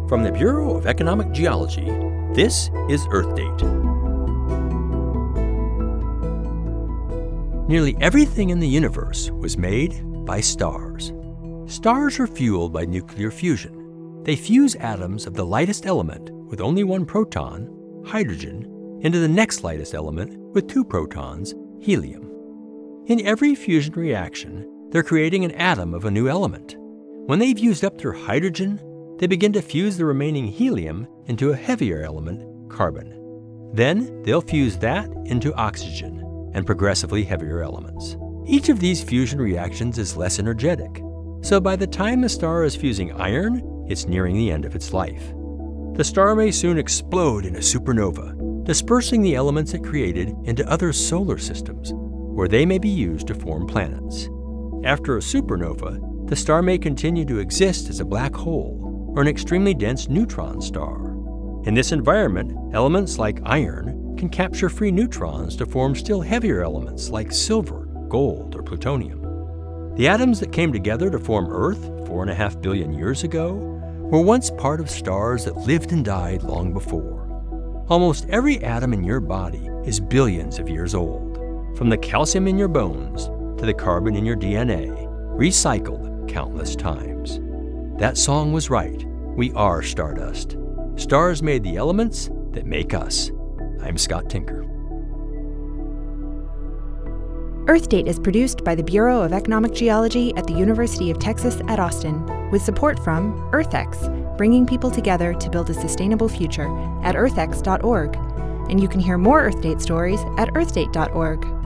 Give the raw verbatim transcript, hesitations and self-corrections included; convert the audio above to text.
From the Bureau of Economic Geology, this is Earth Date. Nearly everything in the universe was made by stars. Stars are fueled by nuclear fusion. They fuse atoms of the lightest element with only one proton, hydrogen, into the next lightest element with two protons, helium. In every fusion reaction, they're creating an atom of a new element. When they've used up their hydrogen, they begin to fuse the remaining helium into a heavier element, carbon. Then they'll fuse that into oxygen and progressively heavier elements. Each of these fusion reactions is less energetic, so by the time the star is fusing iron, it's nearing the end of its life. The star may soon explode in a supernova, dispersing the elements it created into other solar systems, where they may be used to form planets. After a supernova, the star may continue to exist as a black hole or an extremely dense neutron star. In this environment, elements like iron can capture free neutrons to form still heavier elements like silver, gold, or plutonium. The atoms that came together to form Earth four and a half billion years ago were once part of stars that lived and died long before. Almost every atom in your body is billions of years old. From the calcium in your bones to the carbon in your D N A, recycled countless times. That song was right. We are stardust. Stars made the elements that make us. I'm Scott Tinker. Earth Date is produced by the Bureau of Economic Geology at the University of Texas at Austin, with support from EarthX, bringing people together to build a sustainable future at earth x dot org. And you can hear more Earth Date stories at earth date dot org.